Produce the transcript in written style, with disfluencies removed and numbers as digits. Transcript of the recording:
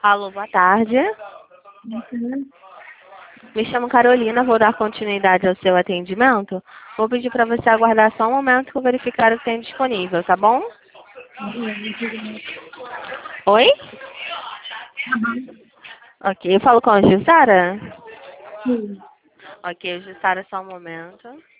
Alô, boa tarde. Uhum. Me chamo Carolina, vou dar continuidade ao seu atendimento. Vou pedir para você aguardar só um momento que eu verificar o que tem disponível, tá bom? Oi? Ok, eu falo com a Jussara? Sim. Ok, Jussara, só um momento.